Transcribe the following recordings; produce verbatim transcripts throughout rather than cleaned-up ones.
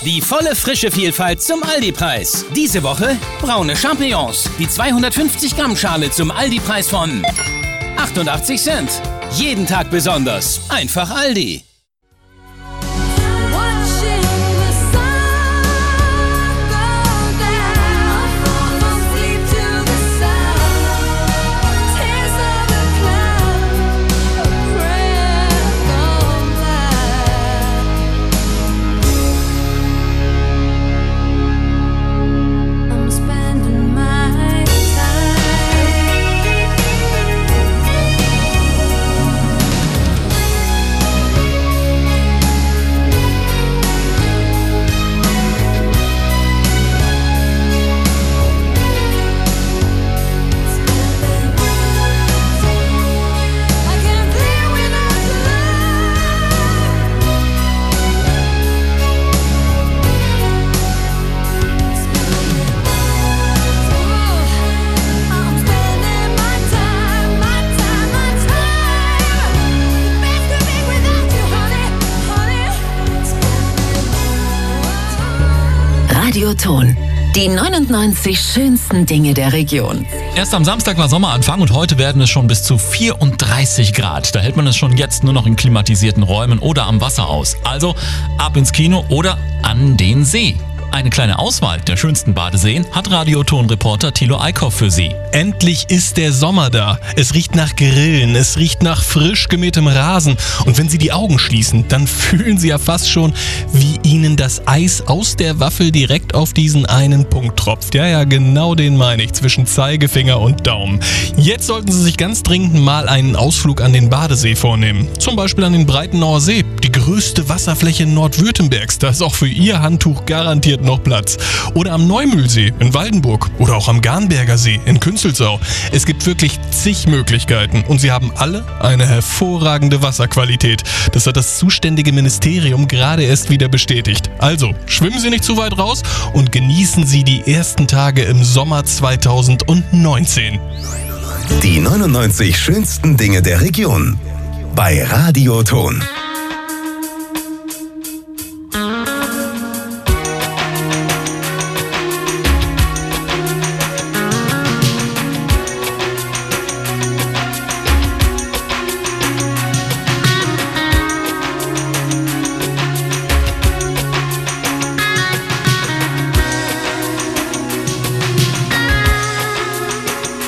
Die volle frische Vielfalt zum Aldi-Preis. Diese Woche braune Champignons. Die zweihundertfünfzig Gramm Schale zum Aldi-Preis von achtundachtzig Cent. Jeden Tag besonders. Einfach Aldi. Radioton. Die neunundneunzig schönsten Dinge der Region. Erst am Samstag war Sommeranfang und heute werden es schon bis zu vierunddreißig Grad. Da hält man es schon jetzt nur noch in klimatisierten Räumen oder am Wasser aus. Also ab ins Kino oder an den See. Eine kleine Auswahl der schönsten Badeseen hat Radioton-Reporter Thilo Eickhoff für Sie. Endlich ist der Sommer da. Es riecht nach Grillen, es riecht nach frisch gemähtem Rasen. Und wenn Sie die Augen schließen, dann fühlen Sie ja fast schon, wie Ihnen das Eis aus der Waffel direkt auf diesen einen Punkt tropft. Ja, ja, genau den meine ich, zwischen Zeigefinger und Daumen. Jetzt sollten Sie sich ganz dringend mal einen Ausflug an den Badesee vornehmen. Zum Beispiel an den Breitenauer See, die größte Wasserfläche Nordwürttembergs. Da ist auch für Ihr Handtuch garantiert noch Platz. Oder am Neumühlsee in Waldenburg oder auch am Garnberger See in Künzelsau. Es gibt wirklich zig Möglichkeiten und sie haben alle eine hervorragende Wasserqualität. Das hat das zuständige Ministerium gerade erst wieder bestätigt. Also, schwimmen Sie nicht zu weit raus und genießen Sie die ersten Tage im Sommer zweitausendneunzehn. Die neunundneunzig schönsten Dinge der Region bei Radioton.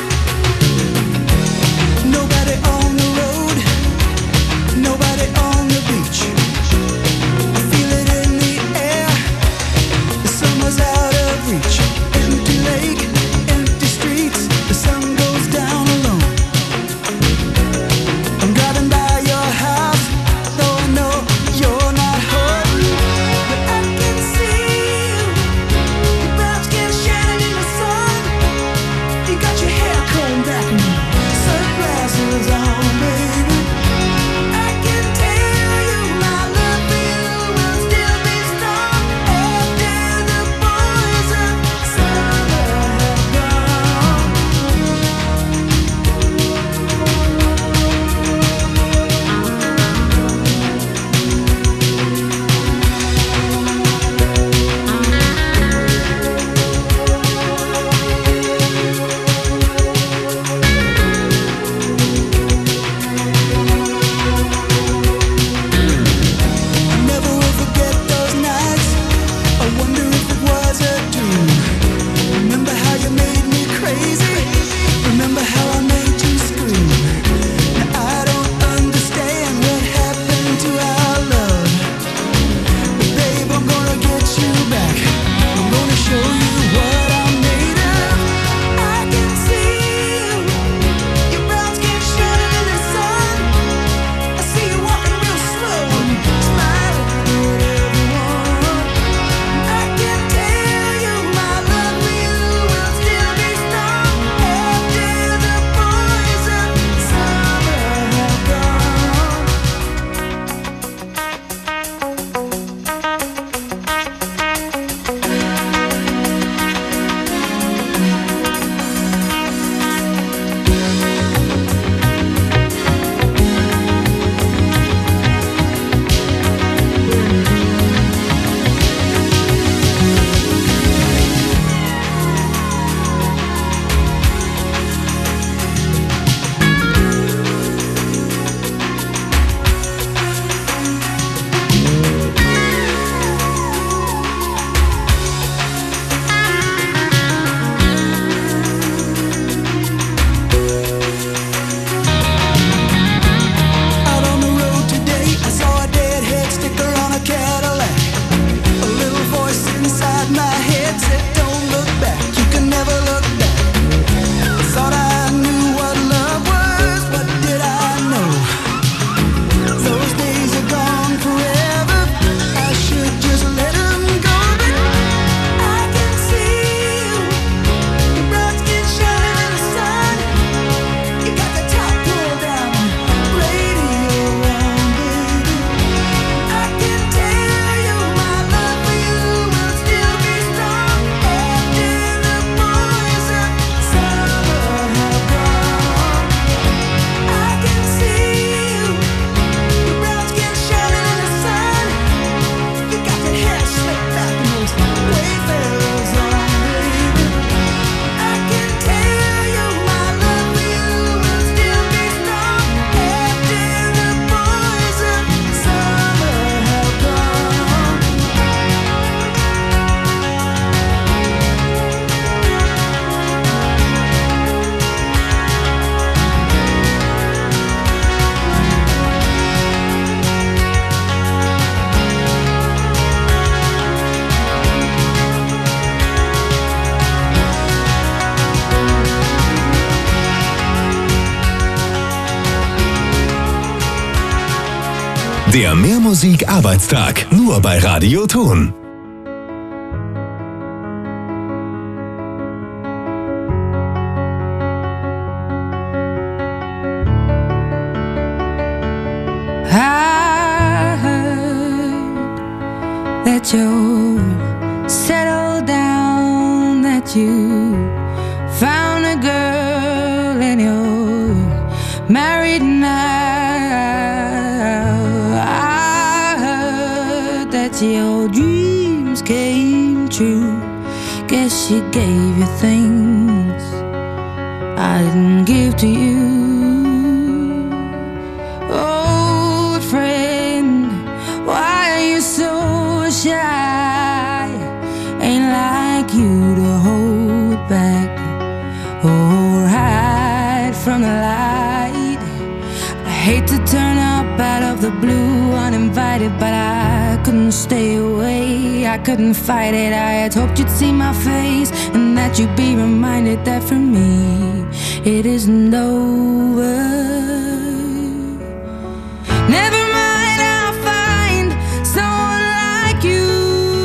Nobody on the road, nobody on Der Mehrmusik-Arbeitstag. Nur bei Radio Ton. I heard that you settled down, that you found a girl and you're married now. I heard that your dreams came true. Guess she gave you things I didn't give to you. You to hold back or hide from the light. I hate to turn up out of the blue uninvited, but I couldn't stay away, I couldn't fight it. I had hoped you'd see my face and that you'd be reminded that for me it isn't over. Never mind, I'll find someone like you.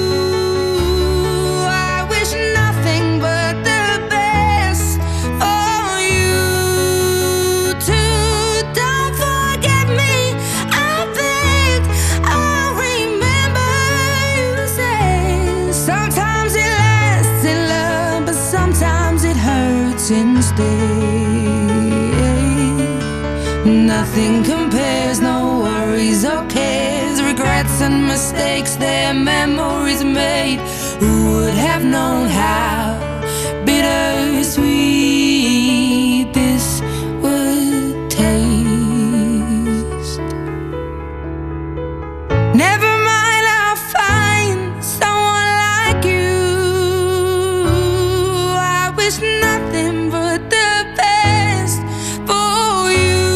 Instead, nothing compares, no worries or cares, regrets and mistakes, their memories made. Who would have known how bittersweet this would taste? Never mind, I'll find someone like you. I wish nothing but the best for you.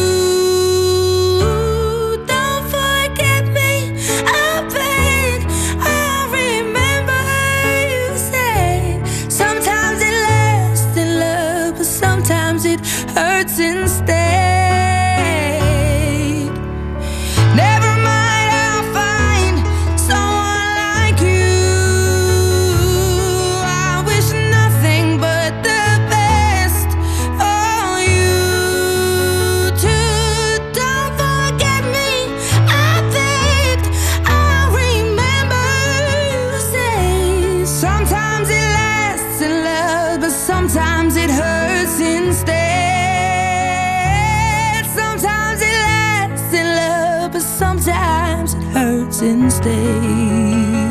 Don't forget me, I beg. I remember you said sometimes it lasts in love, but sometimes it hurts instead. Never mind, I'll find someone like you. I wish nothing but the best for you too. Don't forget me, I begged. I remember you say sometimes it lasts in love, but sometimes it hurts instead. Sometimes it lasts in love, but sometimes it hurts instead.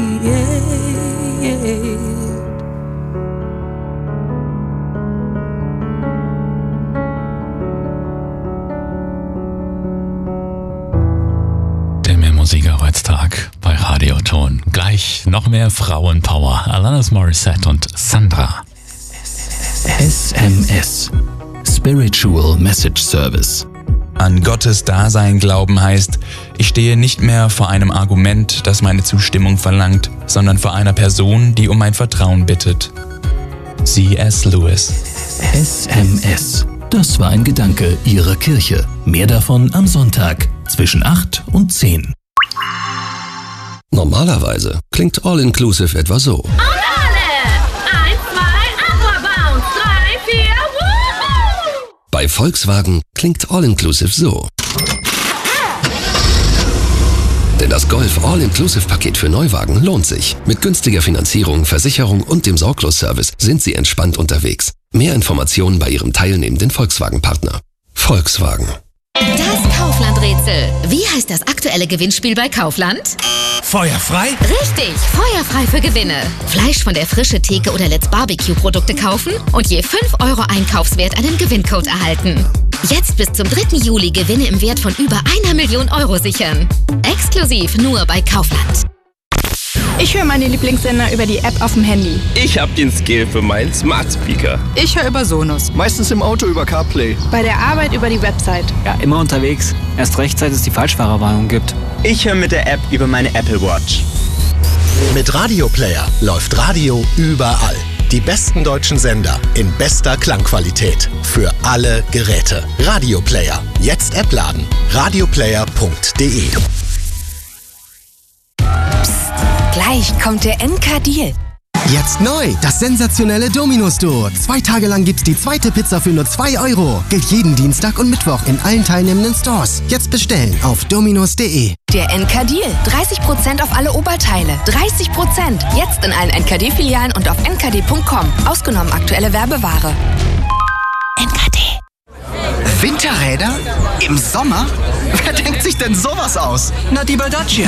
Der Mehrmusik-Arbeitstag bei Radio Ton. Gleich noch mehr Frauenpower. Alanis Morissette und Sandra. S M S. Spiritual Message Service. An Gottes Dasein glauben heißt, ich stehe nicht mehr vor einem Argument, das meine Zustimmung verlangt, sondern vor einer Person, die um mein Vertrauen bittet. C S Lewis. S M S. Das war ein Gedanke Ihrer Kirche. Mehr davon am Sonntag zwischen acht und zehn. Normalerweise klingt All-Inclusive etwa so. Und alle! Eins, zwei, Aquabounce, drei, vier, wuhu! Bei Volkswagen klingt All-Inclusive so. Denn das Golf All-Inclusive-Paket für Neuwagen lohnt sich. Mit günstiger Finanzierung, Versicherung und dem Sorglos-Service sind Sie entspannt unterwegs. Mehr Informationen bei Ihrem teilnehmenden Volkswagen-Partner. Volkswagen. Das Kaufland-Rätsel. Wie heißt das aktuelle Gewinnspiel bei Kaufland? Feuerfrei? Richtig, feuerfrei für Gewinne. Fleisch von der Frische Theke oder Let's Barbecue-Produkte kaufen und je fünf Euro Einkaufswert einen Gewinncode erhalten. Jetzt bis zum dritten Juli Gewinne im Wert von über einer Million Euro sichern. Exklusiv nur bei Kaufland. Ich höre meine Lieblingssender über die App auf dem Handy. Ich habe den Skill für meinen Smart Speaker. Ich höre über Sonos. Meistens im Auto über CarPlay. Bei der Arbeit über die Website. Ja, immer unterwegs. Erst recht, seit es die Falschfahrerwarnung gibt. Ich höre mit der App über meine Apple Watch. Mit Radio Player läuft Radio überall. Die besten deutschen Sender in bester Klangqualität. Für alle Geräte. Radio Player. Jetzt App laden. radioplayer punkt de Gleich kommt der N K-Deal. Jetzt neu, das sensationelle Domino's-Duo. Zwei Tage lang gibt's die zweite Pizza für nur zwei Euro. Gilt jeden Dienstag und Mittwoch in allen teilnehmenden Stores. Jetzt bestellen auf dominos punkt de. Der N K-Deal. dreißig Prozent auf alle Oberteile. dreißig Prozent. Jetzt in allen N K D-Filialen und auf n k d punkt com. Ausgenommen aktuelle Werbeware. N K D. Winterräder? Im Sommer? Wer denkt sich denn sowas aus? Na, die bei Dacia.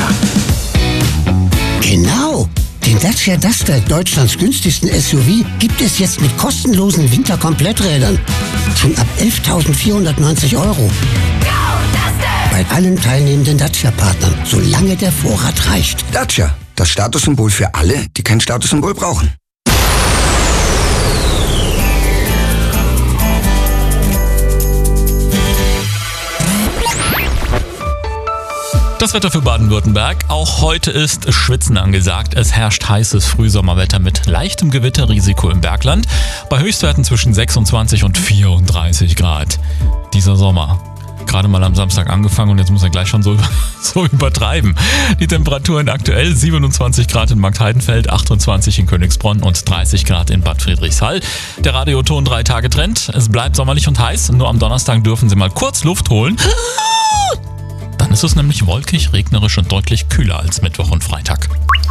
Genau. Den Dacia Duster, Deutschlands günstigsten S U V, gibt es jetzt mit kostenlosen Winterkompletträdern. Schon ab elftausendvierhundertneunzig Euro. Bei allen teilnehmenden Dacia-Partnern, solange der Vorrat reicht. Dacia, das Statussymbol für alle, die kein Statussymbol brauchen. Das Wetter für Baden-Württemberg. Auch heute ist Schwitzen angesagt. Es herrscht heißes Frühsommerwetter mit leichtem Gewitterrisiko im Bergland. Bei Höchstwerten zwischen sechsundzwanzig und vierunddreißig Grad. Dieser Sommer. Gerade mal am Samstag angefangen und jetzt muss er gleich schon so, so übertreiben. Die Temperaturen aktuell siebenundzwanzig Grad in Marktheidenfeld, achtundzwanzig in Königsbronn und dreißig Grad in Bad Friedrichshall. Der Radioton drei Tage Trend. Es bleibt sommerlich und heiß. Nur am Donnerstag dürfen Sie mal kurz Luft holen. Dann ist es nämlich wolkig, regnerisch und deutlich kühler als Mittwoch und Freitag.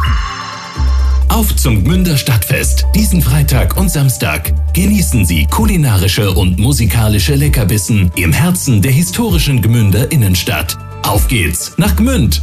Auf zum Gmünder Stadtfest. Diesen Freitag und Samstag genießen Sie kulinarische und musikalische Leckerbissen im Herzen der historischen Gmünder Innenstadt. Auf geht's nach Gmünd!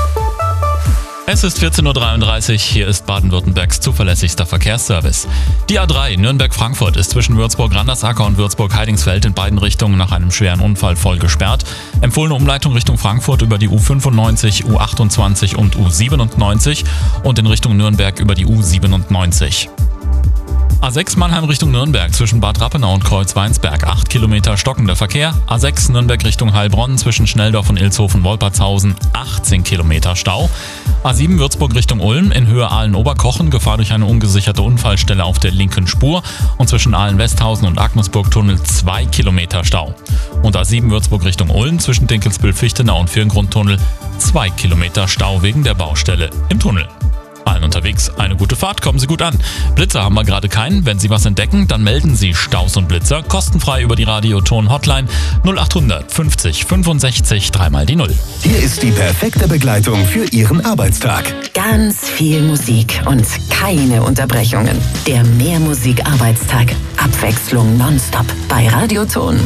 Es ist vierzehn Uhr dreiunddreißig, hier ist Baden-Württembergs zuverlässigster Verkehrsservice. Die A drei Nürnberg-Frankfurt ist zwischen Würzburg-Randersacker und Würzburg-Heidingsfeld in beiden Richtungen nach einem schweren Unfall voll gesperrt. Empfohlene Umleitung Richtung Frankfurt über die U fünfundneunzig, U achtundzwanzig und U siebenundneunzig und in Richtung Nürnberg über die U siebenundneunzig. A sechs Mannheim Richtung Nürnberg zwischen Bad Rappenau und Kreuzweinsberg, acht Kilometer stockender Verkehr. A sechs Nürnberg Richtung Heilbronn zwischen Schnelldorf und Ilshofen-Wolpertshausen, achtzehn Kilometer Stau. A sieben Würzburg Richtung Ulm in Höhe Aalen-Oberkochen, Gefahr durch eine ungesicherte Unfallstelle auf der linken Spur und zwischen Aalen-Westhausen und Agnesburg-Tunnel zwei Kilometer Stau. Und A sieben Würzburg Richtung Ulm zwischen Dinkelsbühl-Fichtenau und Firngrundtunnel, zwei Kilometer Stau wegen der Baustelle im Tunnel. Allen unterwegs eine gute Fahrt, kommen Sie gut an. Blitzer haben wir gerade keinen. Wenn Sie was entdecken, dann melden Sie Staus und Blitzer kostenfrei über die Radioton-Hotline null achthundert fünfzig fünfundsechzig dreimal die Null. Hier ist die perfekte Begleitung für Ihren Arbeitstag. Ganz viel Musik und keine Unterbrechungen. Der Mehrmusik-Arbeitstag. Abwechslung nonstop bei Radioton.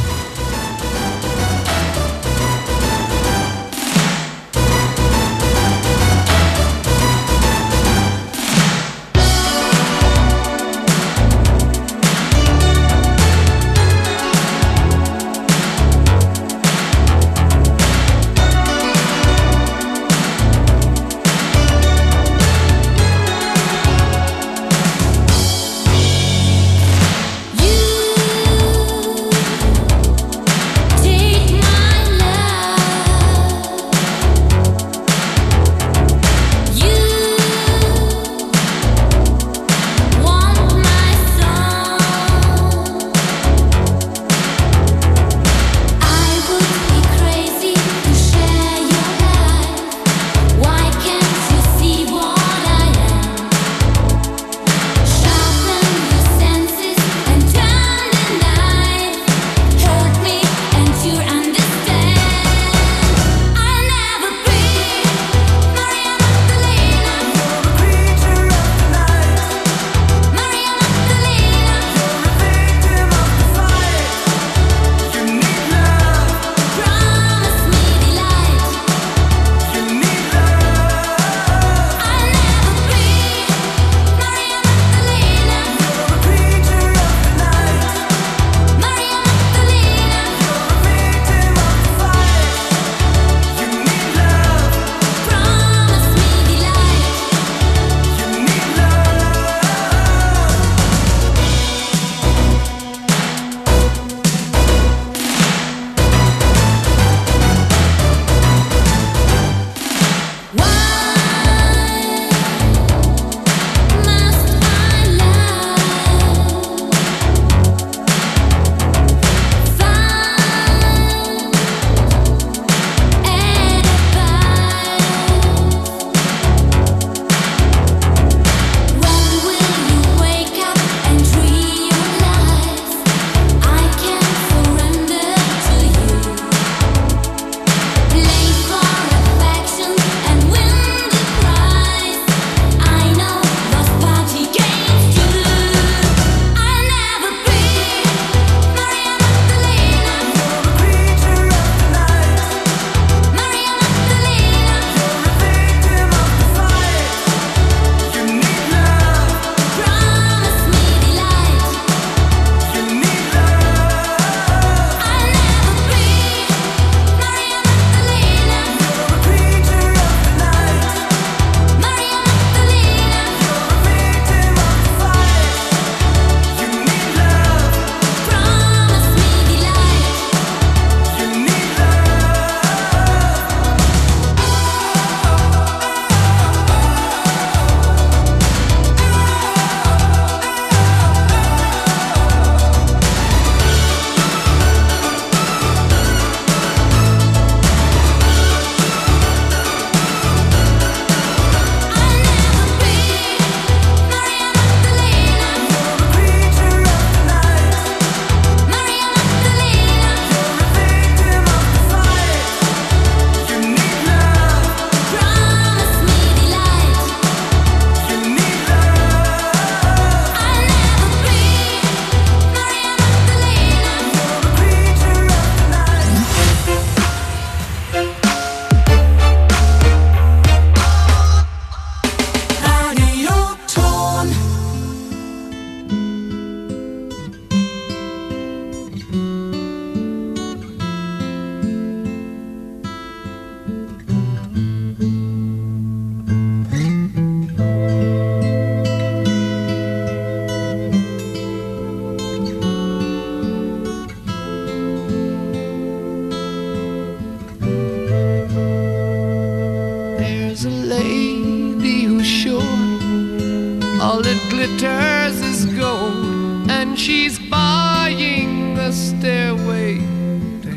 All that glitters is gold, and she's buying a stairway to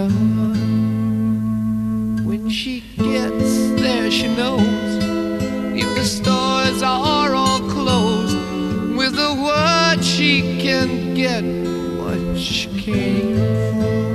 heaven. When she gets there, she knows if the stores are all closed, with a word she can get what she came for.